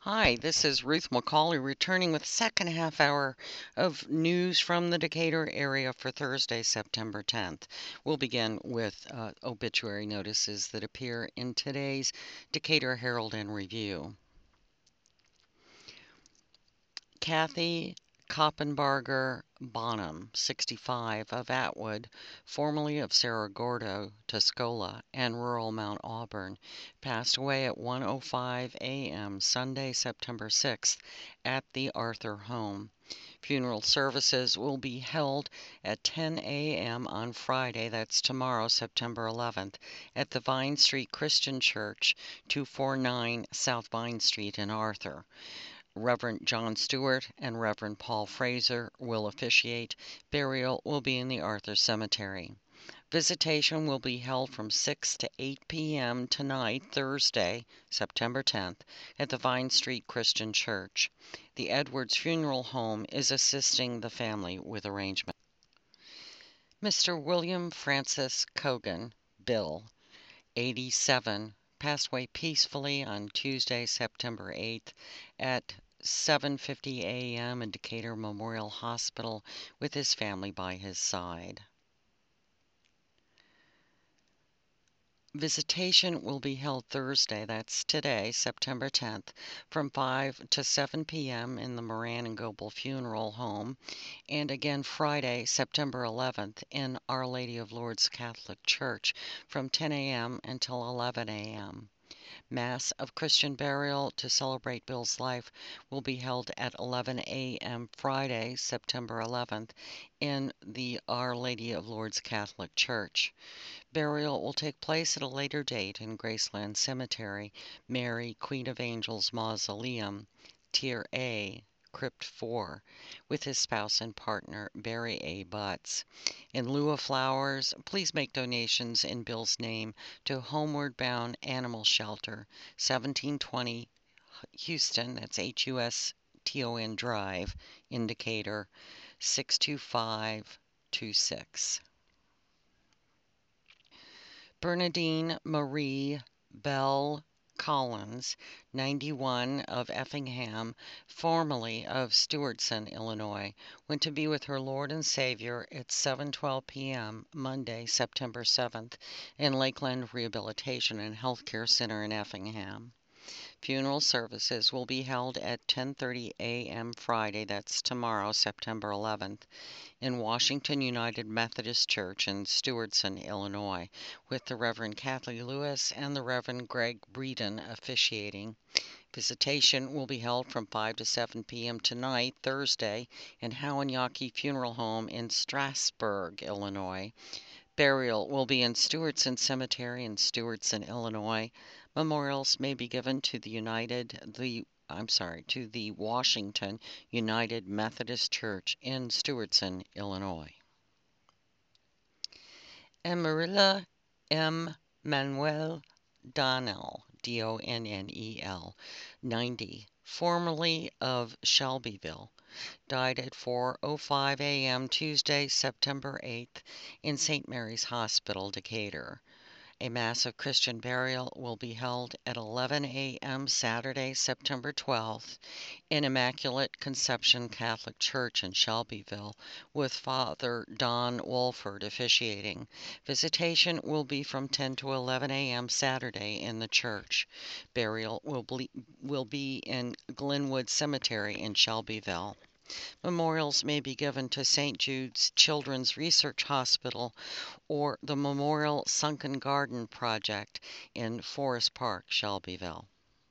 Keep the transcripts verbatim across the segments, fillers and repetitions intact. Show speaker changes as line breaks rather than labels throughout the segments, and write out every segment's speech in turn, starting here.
Hi, this is Ruth McCauley returning with second half hour of news from the Decatur area for Thursday, September tenth. We'll begin with uh, obituary notices that appear in today's Decatur Herald and Review. Kathy Koppenbarger Bonham, sixty-five, of Atwood, formerly of Cerro Gordo, Tuscola, and rural Mount Auburn, passed away at one oh five a m Sunday, September sixth, at the Arthur home. Funeral services will be held at ten a m on Friday, that's tomorrow, September eleventh, at the Vine Street Christian Church, two forty-nine South Vine Street in Arthur. Reverend John Stewart and Reverend Paul Fraser will officiate. Burial will be in the Arthur Cemetery. Visitation will be held from six to eight p m tonight, Thursday, September tenth, at the Vine Street Christian Church. The Edwards Funeral Home is assisting the family with arrangements. Mister William Francis Cogan, Bill, eighty-seven, passed away peacefully on Tuesday, September eighth, at seven fifty a m in Decatur Memorial Hospital with his family by his side. Visitation will be held Thursday, that's today, September tenth, from five to seven p m in the Moran and Goebel Funeral Home, and again Friday, September eleventh, in Our Lady of Lourdes Catholic Church from ten a m until eleven a m Mass of Christian burial to celebrate Bill's life will be held at eleven a m Friday, September eleventh, in the Our Lady of Lourdes Catholic Church. Burial will take place at a later date in Graceland Cemetery, Mary, Queen of Angels Mausoleum, Tier A, Crypt four, with his spouse and partner, Barry A. Butts. In lieu of flowers, please make donations in Bill's name to Homeward Bound Animal Shelter, seventeen twenty Houston, that's H U S T O N Drive, in Decatur, six two five two six. Bernadine Marie Bell Collins, ninety-one, of Effingham, formerly of Stewartson, Illinois, went to be with her Lord and Savior at seven twelve p m Monday, September seventh, in Lakeland Rehabilitation and Healthcare Center in Effingham. Funeral services will be held at ten thirty a m Friday, that's tomorrow, September eleventh, in Washington United Methodist Church in Stewartson, Illinois, with the Reverend Kathleen Lewis and the Reverend Greg Breeden officiating. Visitation will be held from five to seven p m tonight, Thursday, in Howanyaki Funeral Home in Strasburg, Illinois. Burial will be in Stewartson Cemetery in Stewartson, Illinois. Memorials may be given to the United, the I'm sorry, to the Washington United Methodist Church in Stewartson, Illinois. Emerilla M. Manuel Donnell, D O N N E L, ninety, formerly of Shelbyville, died at four oh five a m Tuesday, September eighth, in Saint Mary's Hospital, Decatur. A Mass of Christian burial will be held at eleven a m Saturday, September twelfth, in Immaculate Conception Catholic Church in Shelbyville, with Father Don Wolford officiating. Visitation will be from ten to eleven a m Saturday in the church. Burial will be, will be in Glenwood Cemetery in Shelbyville. Memorials may be given to Saint Jude's Children's Research Hospital or the Memorial Sunken Garden Project in Forest Park, Shelbyville.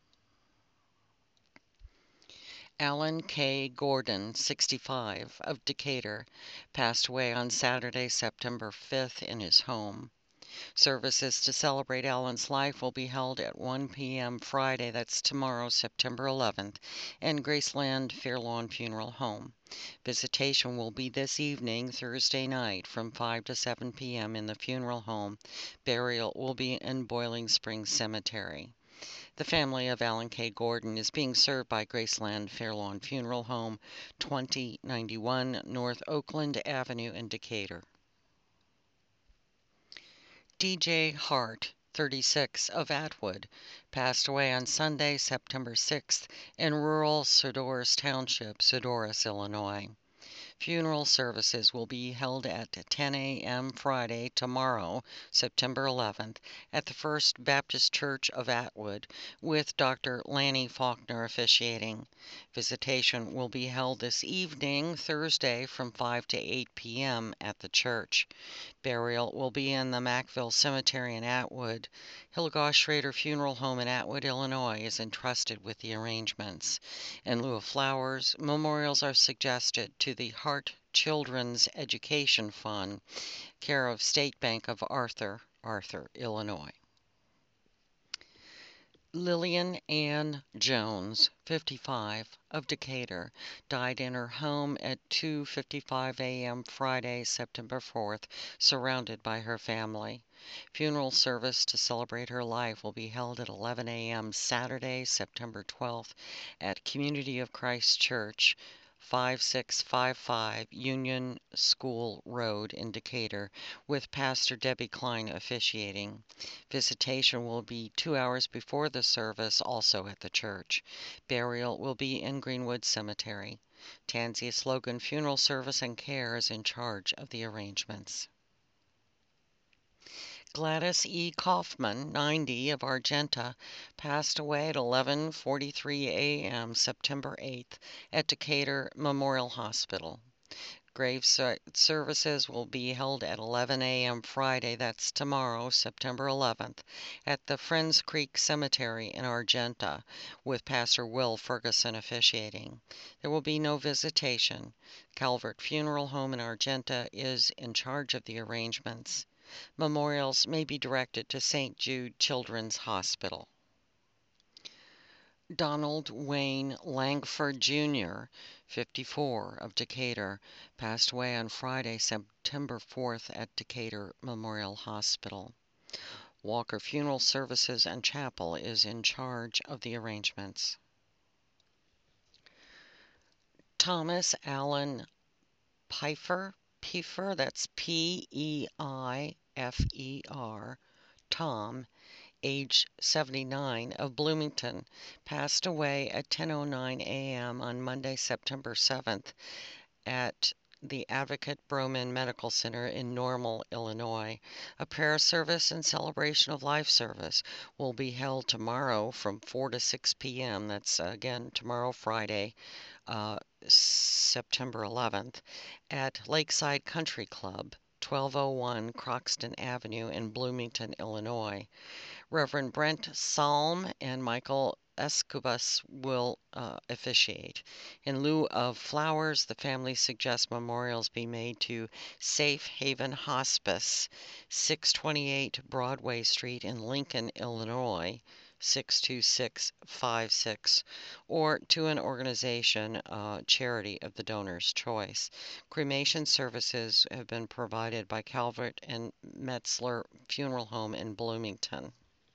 Alan K. Gordon, sixty-five, of Decatur, passed away on Saturday, September fifth, in his home. Services to celebrate Alan's life will be held at one p m Friday, that's tomorrow, September eleventh, in Graceland Fairlawn Funeral Home. Visitation will be this evening, Thursday night, from five to seven p m in the funeral home. Burial will be in Boiling Springs Cemetery. The family of Alan K. Gordon is being served by Graceland Fairlawn Funeral Home, twenty ninety-one North Oakland Avenue in Decatur. D J Hart, thirty-six, of Atwood, passed away on Sunday, September sixth, in rural Sodorus Township, Sodorus, Illinois. Funeral services will be held at ten a m Friday, tomorrow, September eleventh, at the First Baptist Church of Atwood, with Doctor Lanny Faulkner officiating. Visitation will be held this evening, Thursday, from five to eight p m at the church. Burial will be in the Mackville Cemetery in Atwood. Hilgosh Schrader Funeral Home in Atwood, Illinois is entrusted with the arrangements. In lieu of flowers, memorials are suggested to the Hart Children's Education Fund, care of State Bank of Arthur, Arthur, Illinois. Lillian Ann Jones, fifty-five, of Decatur, died in her home at two fifty-five a m Friday, September fourth, surrounded by her family. Funeral service to celebrate her life will be held at eleven a m Saturday, September twelfth, at Community of Christ Church, five six five five Union School Road in Decatur, with Pastor Debbie Klein officiating. Visitation will be two hours before the service, also at the church. Burial will be in Greenwood Cemetery. Tanzia Slogan Funeral Service and Care is in charge of the arrangements. Gladys E. Kaufman, ninety, of Argenta, passed away at eleven forty-three a m September eighth at Decatur Memorial Hospital. Grave services will be held at eleven a m Friday, that's tomorrow, September eleventh, at the Friends Creek Cemetery in Argenta, with Pastor Will Ferguson officiating. There will be no visitation. Calvert Funeral Home in Argenta is in charge of the arrangements. Memorials may be directed to Saint Jude Children's Hospital. Donald Wayne Langford, Junior, fifty-four, of Decatur, passed away on Friday, September fourth, at Decatur Memorial Hospital. Walker Funeral Services and Chapel is in charge of the arrangements. Thomas Allen Pfeiffer, Pfeiffer, that's P E I F E R, Tom, age seventy-nine, of Bloomington, passed away at ten oh nine a m on Monday, September seventh, at the Advocate Broman Medical Center in Normal, Illinois. A prayer service and celebration of life service will be held tomorrow from four to six p m That's, uh, again, tomorrow, Friday, uh, September eleventh, at Lakeside Country Club, twelve oh one Croxton Avenue in Bloomington, Illinois. Reverend Brent Salm and Michael Escobus will uh, officiate. In lieu of flowers, the family suggests memorials be made to Safe Haven Hospice, six twenty-eight Broadway Street in Lincoln, Illinois, six two six five six, or to an organization, uh, Charity of the Donor's Choice. Cremation services have been provided by Calvert and Metzler Funeral Home in Bloomington.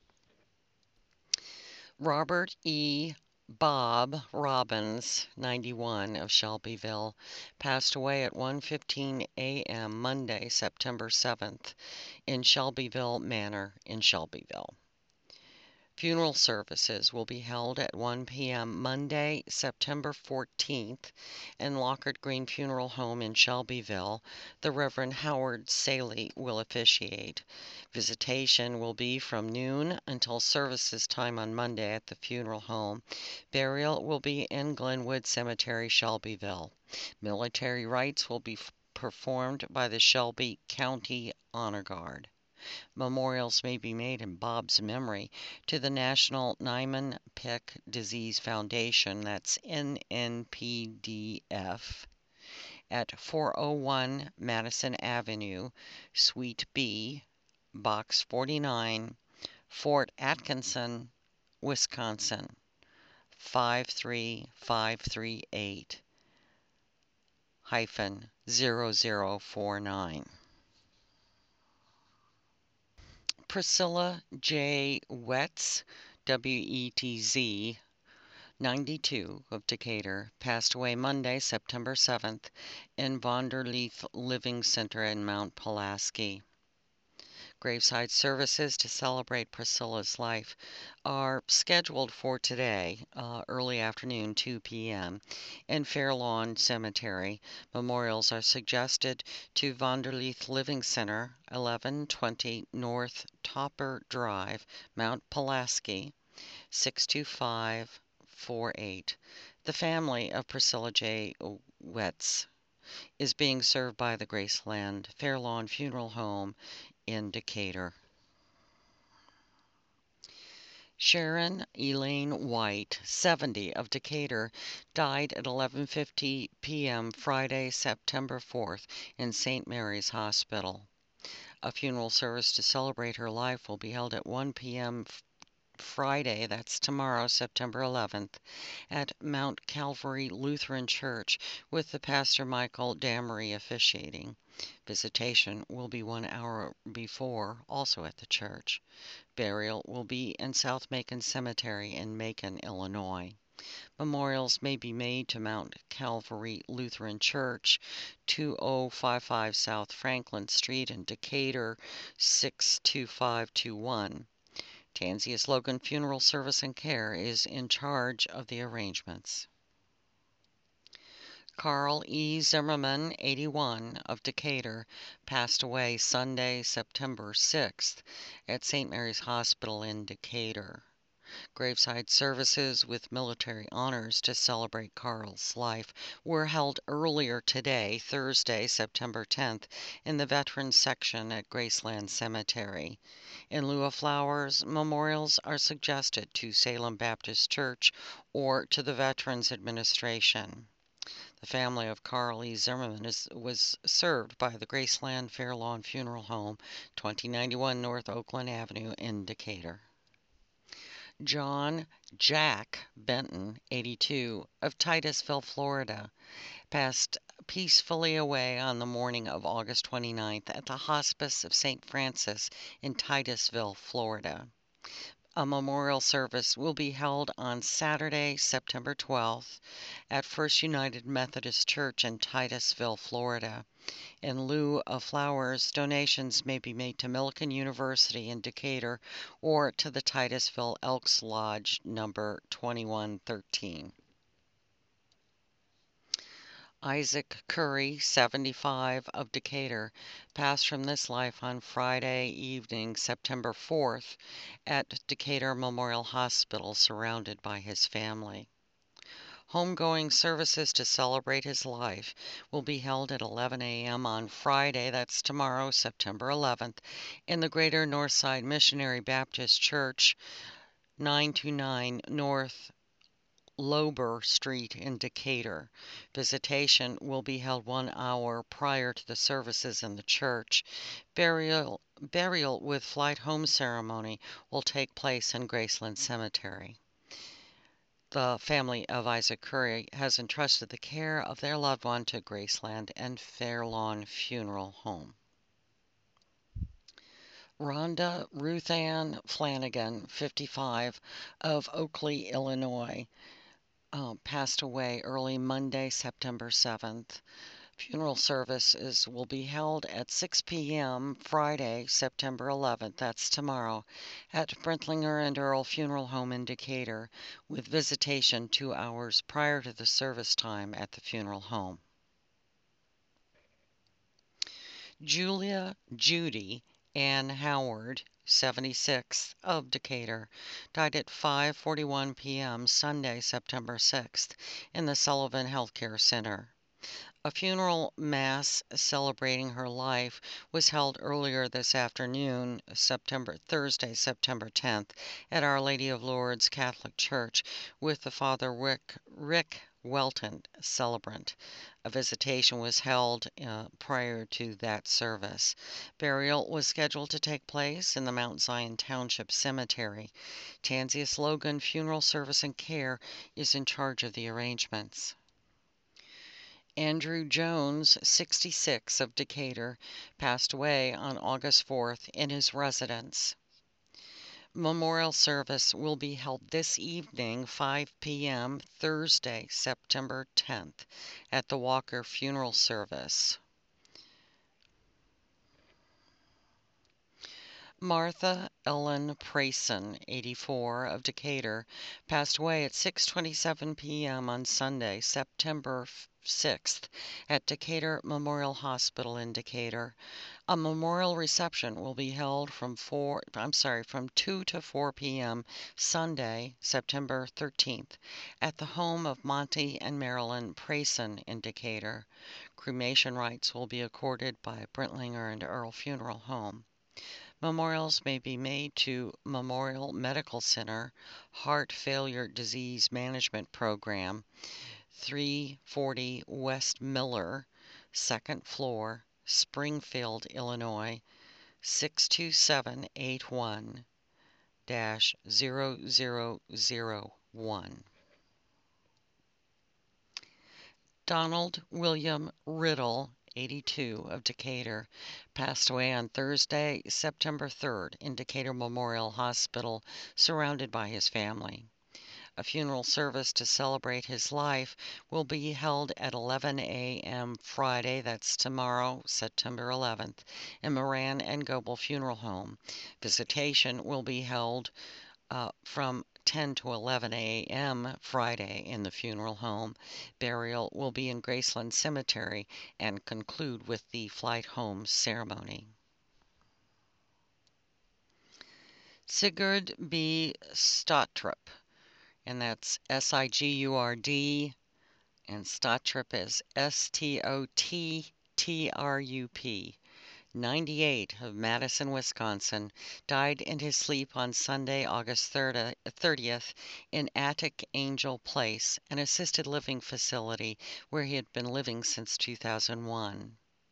Robert E. Bob Robbins, ninety-one, of Shelbyville, passed away at one fifteen a m Monday, September seventh, in Shelbyville Manor in Shelbyville. Funeral services will be held at one p m Monday, September fourteenth, in Lockard Green Funeral Home in Shelbyville. The Reverend Howard Saley will officiate. Visitation will be from noon until services time on Monday at the funeral home. Burial will be in Glenwood Cemetery, Shelbyville. Military rites will be performed by the Shelby County Honor Guard. Memorials may be made in Bob's memory to the National Niemann-Pick Disease Foundation, that's N N P D F, at four oh one Madison Avenue, Suite B, Box forty-nine, Fort Atkinson, Wisconsin, five three five three eight, zero zero four nine. Priscilla J. Wetz, W E T Z, ninety-two, of Decatur, passed away Monday, September seventh, in Vonderleaf Living Center in Mount Pulaski. Graveside services to celebrate Priscilla's life are scheduled for today, uh, early afternoon, two p m, in Fairlawn Cemetery. Memorials are suggested to Vonderleith Living Center, eleven twenty North Topper Drive, Mount Pulaski, six two five four eight. The family of Priscilla J. Wetz is being served by the Graceland Fairlawn Funeral Home in Decatur. Sharon Elaine White, seventy, of Decatur, died at eleven fifty p m Friday, September fourth, in Saint Mary's Hospital. A funeral service to celebrate her life will be held at one p m Friday, that's tomorrow, September eleventh, at Mount Calvary Lutheran Church, with the pastor Michael Damery officiating. Visitation will be one hour before, also at the church. Burial will be in South Macon Cemetery in Macon, Illinois. Memorials may be made to Mount Calvary Lutheran Church, two oh five five South Franklin Street in Decatur, six two five two one. Tansius Logan Funeral Service and Care is in charge of the arrangements. Carl E. Zimmerman, eighty-one, of Decatur, passed away Sunday, September sixth, at Saint Mary's Hospital in Decatur. Graveside services with military honors to celebrate Carl's life were held earlier today, Thursday, September tenth, in the Veterans Section at Graceland Cemetery. In lieu of flowers, memorials are suggested to Salem Baptist Church or to the Veterans Administration. The family of Carl E. Zimmerman is, was served by the Graceland Fairlawn Funeral Home, twenty ninety-one North Oakland Avenue in Decatur. John Jack Benton, eighty-two, of Titusville, Florida, passed peacefully away on the morning of August twenty-ninth at the Hospice of Saint Francis in Titusville, Florida. A memorial service will be held on Saturday, September twelfth, at First United Methodist Church in Titusville, Florida. In lieu of flowers, donations may be made to Millikan University in Decatur or to the Titusville Elks Lodge number twenty-one thirteen. Isaac Curry, seventy-five, of Decatur, passed from this life on Friday evening, September fourth, at Decatur Memorial Hospital, surrounded by his family. Homegoing services to celebrate his life will be held at eleven a m on Friday, that's tomorrow, September eleventh, in the Greater Northside Missionary Baptist Church, nine twenty-nine North Lober Street in Decatur. Visitation will be held one hour prior to the services in the church. Burial, burial with flight home ceremony will take place in Graceland Cemetery. The family of Isaac Curry has entrusted the care of their loved one to Graceland and Fairlawn Funeral Home. Rhonda Ruthann Flanagan, fifty-five, of Oakley, Illinois, Uh, passed away early Monday, September seventh. Funeral services will be held at six p m Friday, September eleventh, that's tomorrow, at Brentlinger and Earl Funeral Home in Decatur, with visitation two hours prior to the service time at the funeral home. Julia Judy Ann Howard, seventy-six, of Decatur, died at five forty-one p m Sunday, September sixth, in the Sullivan Healthcare Center. A funeral mass celebrating her life was held earlier this afternoon, September Thursday, September tenth, at Our Lady of Lourdes Catholic Church, with the Father Rick, Rick Welton, celebrant. A visitation was held uh, prior to that service. Burial was scheduled to take place in the Mount Zion Township Cemetery. Tansius Logan Funeral Service and Care is in charge of the arrangements. Andrew Jones, sixty-six, of Decatur, passed away on August fourth in his residence. Memorial service will be held this evening, five p m Thursday, September tenth, at the Walker Funeral Service. Martha Ellen Prayson, eighty-four, of Decatur, passed away at six twenty-seven p m on Sunday, September sixth, at Decatur Memorial Hospital in Decatur. A memorial reception will be held from four, I'm sorry, from two to four p m Sunday, September thirteenth, at the home of Monty and Marilyn Prayson in Decatur. Cremation rights will be accorded by Brentlinger and Earl Funeral Home. Memorials may be made to Memorial Medical Center, Heart Failure Disease Management Program, three forty West Miller, second floor, Springfield, Illinois, six two seven eight one dash zero zero zero one. Donald William Riddle, eighty-two, of Decatur, passed away on Thursday, September third, in Decatur Memorial Hospital, surrounded by his family. A funeral service to celebrate his life will be held at eleven a m Friday, that's tomorrow, September eleventh, in Moran and Goebel Funeral Home. Visitation will be held uh, from ten to eleven a m Friday in the funeral home. Burial will be in Graceland Cemetery and conclude with the flight home ceremony. Sigurd B. Stotrup, and that's S I G U R D, and Stotrup is S T O T T R U P. ninety-eight, of Madison, Wisconsin, died in his sleep on Sunday, August thirtieth, in Attic Angel Place, an assisted living facility where he had been living since two thousand one.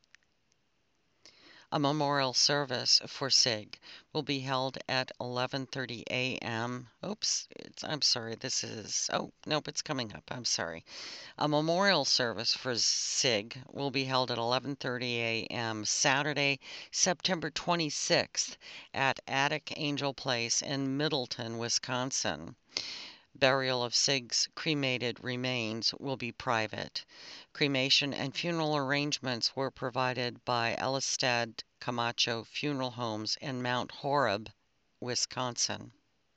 A memorial service for Sig will be held at eleven thirty a m Oops, it's, I'm sorry, this is, oh, nope, it's coming up, I'm sorry. A memorial service for Sig will be held at eleven thirty a m Saturday, September twenty-sixth, at Attic Angel Place in Middleton, Wisconsin. Burial of Sig's cremated remains will be private. Cremation and funeral arrangements were provided by Elistad Camacho Funeral Homes in Mount Horeb, Wisconsin.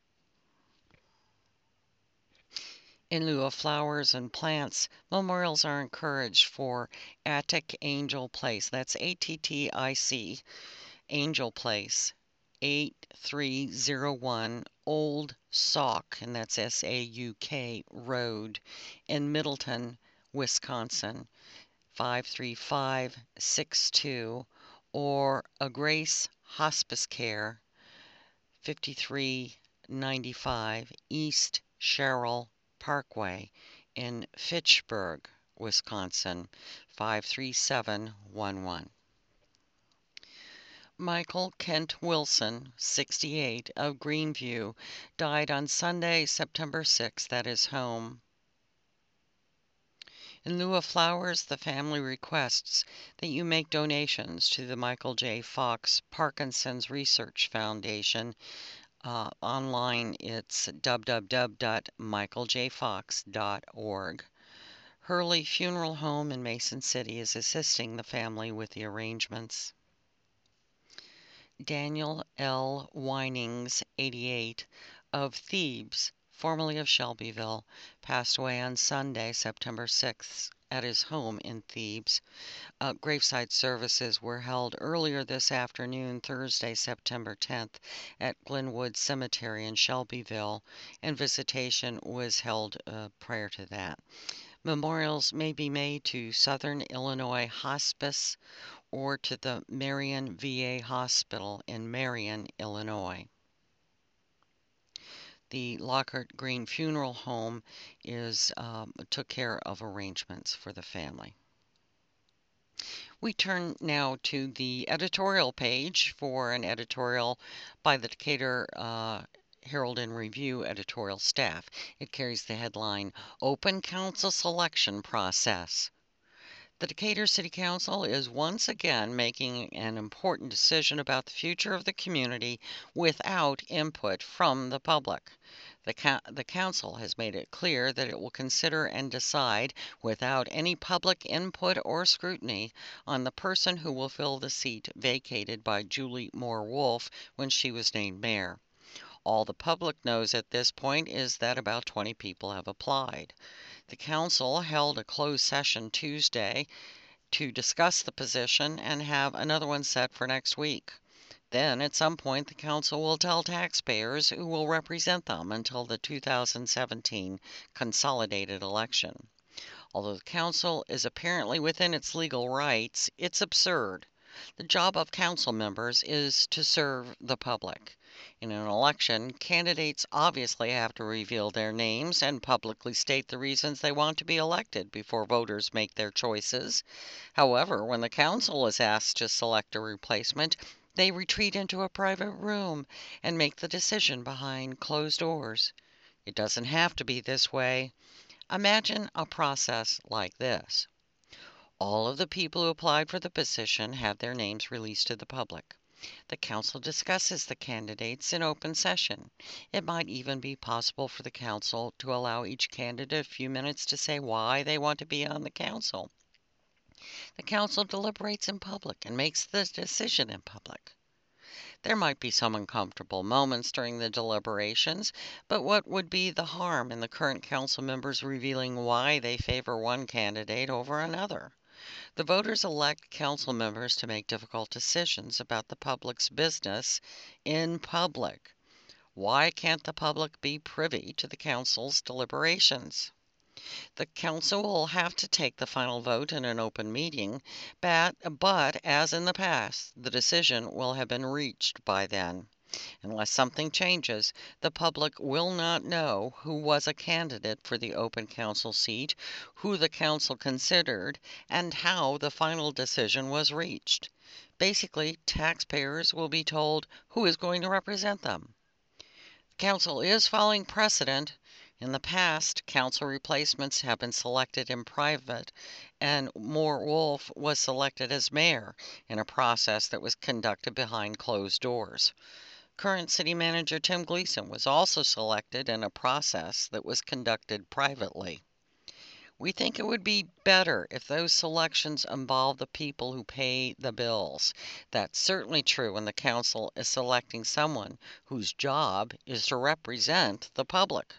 In lieu of flowers and plants, memorials are encouraged for Attic Angel Place. That's A T T I C, Angel Place, eight three zero one Old Sauk, and that's S A U K, Road, in Middleton, Wisconsin, five three five six two, or A Grace Hospice Care, fifty-three ninety-five East Sherrill Parkway in Fitchburg, Wisconsin, five three seven one one. Michael Kent Wilson, sixty-eight, of Greenview, died on Sunday, September sixth, at his home. In lieu of flowers, the family requests that you make donations to the Michael J. Fox Parkinson's Research Foundation. Uh, online, it's w w w dot michael j fox dot org. Hurley Funeral Home in Mason City is assisting the family with the arrangements. Daniel L. Winings, eighty-eight, of Thebes, formerly of Shelbyville, passed away on Sunday, September sixth, at his home in Thebes. Uh, graveside services were held earlier this afternoon, Thursday, September tenth, at Glenwood Cemetery in Shelbyville, and visitation was held uh, prior to that. Memorials may be made to Southern Illinois Hospice or to the Marion V A Hospital in Marion, Illinois. The Lockhart Green Funeral Home is um, took care of arrangements for the family. We turn now to the editorial page for an editorial by the Decatur uh, Herald and Review editorial staff. It carries the headline, Open Council Selection Process. The Decatur City Council is once again making an important decision about the future of the community without input from the public. The, co- the council has made it clear that it will consider and decide without any public input or scrutiny on the person who will fill the seat vacated by Julie Moore Wolfe when she was named mayor. All the public knows at this point is that about twenty people have applied. The council held a closed session Tuesday to discuss the position and have another one set for next week. Then, at some point, the council will tell taxpayers who will represent them until the two thousand seventeen consolidated election. Although the council is apparently within its legal rights, it's absurd. The job of council members is to serve the public. In an election, candidates obviously have to reveal their names and publicly state the reasons they want to be elected before voters make their choices. However, when the council is asked to select a replacement, they retreat into a private room and make the decision behind closed doors. It doesn't have to be this way. Imagine a process like this. All of the people who applied for the position have their names released to the public. The council discusses the candidates in open session. It might even be possible for the council to allow each candidate a few minutes to say why they want to be on the council. The council deliberates in public and makes the decision in public. There might be some uncomfortable moments during the deliberations, but what would be the harm in the current council members revealing why they favor one candidate over another? The voters elect council members to make difficult decisions about the public's business in public. Why can't the public be privy to the council's deliberations? The council will have to take the final vote in an open meeting, but, but as in the past, the decision will have been reached by then. Unless something changes, the public will not know who was a candidate for the open council seat, who the council considered, and how the final decision was reached. Basically, taxpayers will be told who is going to represent them. The council is following precedent. In the past, council replacements have been selected in private, and Moore Wolfe was selected as mayor in a process that was conducted behind closed doors. Current city manager Tim Gleason was also selected in a process that was conducted privately. We think it would be better if those selections involve the people who pay the bills. That's certainly true when the council is selecting someone whose job is to represent the public.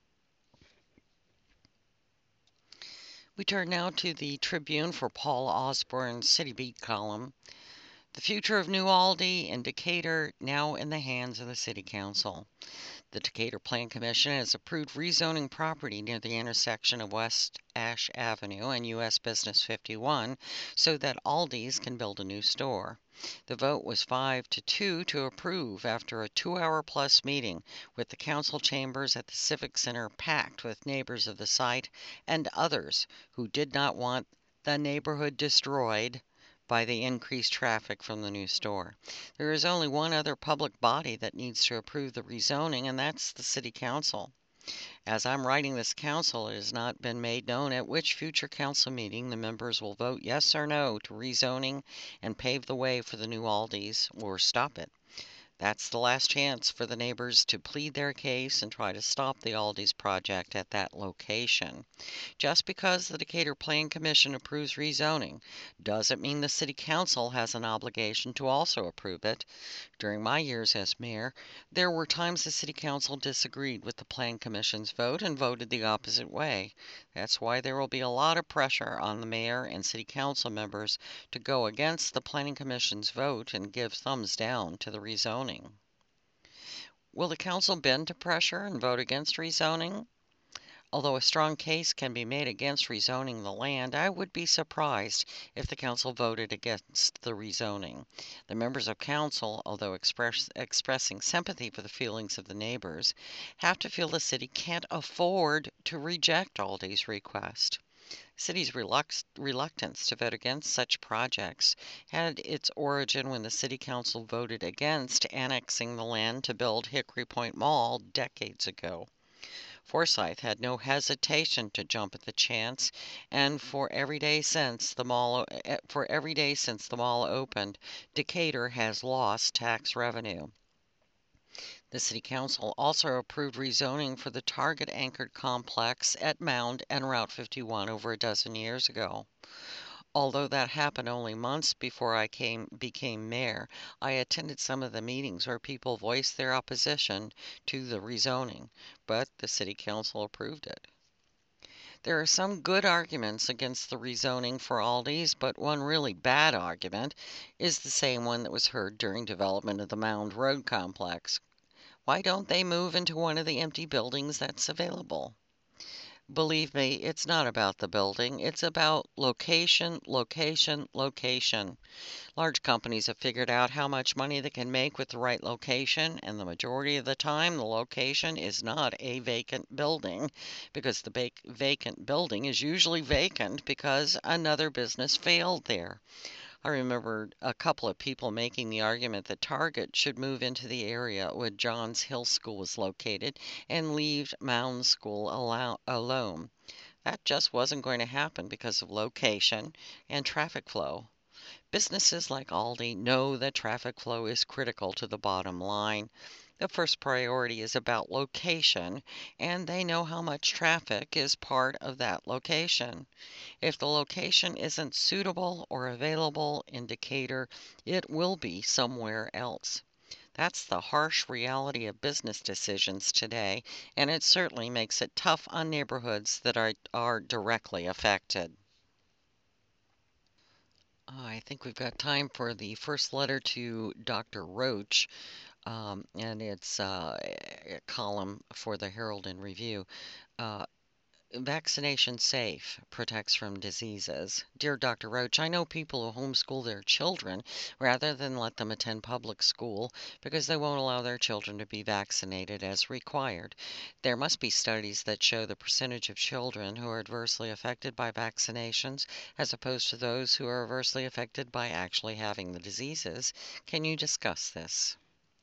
We turn now to the Tribune for Paul Osborne's City Beat column. The future of New Aldie and Decatur now in the hands of the City Council. The Decatur Plan Commission has approved rezoning property near the intersection of West Ash Avenue and U S Business fifty-one so that Aldi's can build a new store. The vote was five to two to approve after a two-hour-plus meeting with the council chambers at the Civic Center packed with neighbors of the site and others who did not want the neighborhood destroyed by the increased traffic from the new store. There is only one other public body that needs to approve the rezoning, and that's the City Council. As I'm writing this council, it has not been made known at which future council meeting the members will vote yes or no to rezoning and pave the way for the new Aldi's or stop it. That's the last chance for the neighbors to plead their case and try to stop the Aldi's project at that location. Just because the Decatur Plan Commission approves rezoning doesn't mean the City Council has an obligation to also approve it. During my years as mayor, there were times the City Council disagreed with the Plan Commission's vote and voted the opposite way. That's why there will be a lot of pressure on the mayor and City Council members to go against the Planning Commission's vote and give thumbs down to the rezoning. Will the council bend to pressure and vote against rezoning? Although a strong case can be made against rezoning the land, I would be surprised if the council voted against the rezoning. The members of council, although express, expressing sympathy for the feelings of the neighbors, have to feel the city can't afford to reject Aldi's request. The city's reluct- reluctance to vote against such projects had its origin when the city council voted against annexing the land to build Hickory Point Mall decades ago. Forsyth had no hesitation to jump at the chance, and for every day since the mall eh, for every day since the mall opened, Decatur has lost tax revenue. The City Council also approved rezoning for the Target-anchored complex at Mound and Route fifty-one over a dozen years ago. Although that happened only months before I came became mayor, I attended some of the meetings where people voiced their opposition to the rezoning, but the City Council approved it. There are some good arguments against the rezoning for Aldi's, but one really bad argument is the same one that was heard during development of the Mound Road complex. Why don't they move into one of the empty buildings that's available? Believe me, it's not about the building. It's about location, location, location. Large companies have figured out how much money they can make with the right location, and the majority of the time, the location is not a vacant building, because the vac- vacant building is usually vacant because another business failed there. I remember a couple of people making the argument that Target should move into the area where Johns Hill School was located and leave Mound School allow- alone. That just wasn't going to happen because of location and traffic flow. Businesses like Aldi know that traffic flow is critical to the bottom line. The first priority is about location, and they know how much traffic is part of that location. If the location isn't suitable or available in Decatur, it will be somewhere else. That's the harsh reality of business decisions today, and it certainly makes it tough on neighborhoods that are, are directly affected. Uh, I think we've got time for the first letter to Doctor Roach, um, and it's uh, a column for the Herald and Review. Uh, Vaccination safe, protects from diseases. Dear Doctor Roach, I know people who homeschool their children rather than let them attend public school because they won't allow their children to be vaccinated as required. There must be studies that show the percentage of children who are adversely affected by vaccinations as opposed to those who are adversely affected by actually having the diseases. Can you discuss this?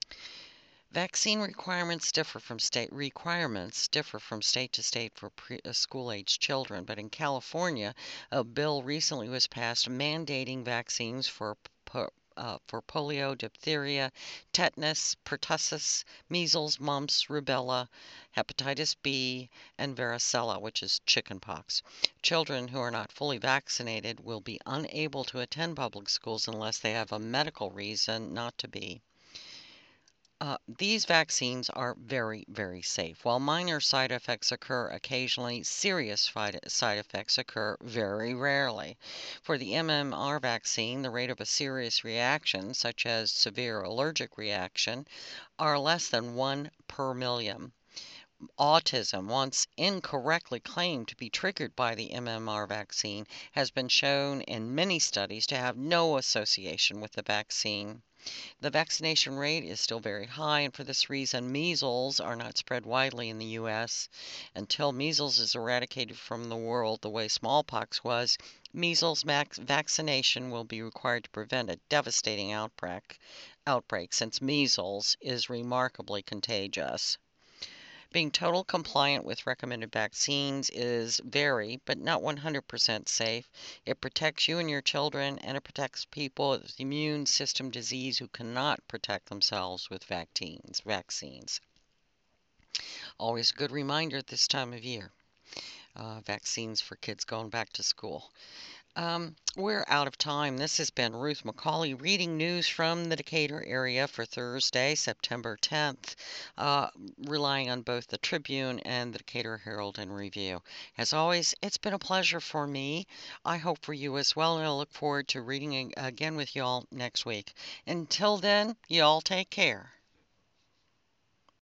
Vaccine requirements differ from state requirements differ from state to state for pre, uh, school-age children, but in California, a bill recently was passed mandating vaccines for po, uh, for polio, diphtheria, tetanus, pertussis, measles, mumps, rubella, hepatitis B, and varicella, which is chickenpox. Children who are not fully vaccinated will be unable to attend public schools unless they have a medical reason not to be. Uh, these vaccines are very, very safe. While minor side effects occur occasionally, serious side effects occur very rarely. For the M M R vaccine, the rate of a serious reaction, such as severe allergic reaction, are less than one per million. Autism, once incorrectly claimed to be triggered by the M M R vaccine, has been shown in many studies to have no association with the vaccine. The vaccination rate is still very high, and for this reason, measles are not spread widely in the U S. Until measles is eradicated from the world the way smallpox was, measles vaccination will be required to prevent a devastating outbreak, outbreak since measles is remarkably contagious. Being total compliant with recommended vaccines is very, but not one hundred percent safe. It protects you and your children, and it protects people with immune system disease who cannot protect themselves with vaccines. Vaccines. Always a good reminder at this time of year. Uh, vaccines for kids going back to school. Um, we're out of time. This has been Ruth McCauley reading news from the Decatur area for Thursday, September tenth, uh, relying on both the Tribune and the Decatur Herald and Review. As always, it's been a pleasure for me. I hope for you as well, and I look forward to reading again with y'all next week. Until then, y'all take care.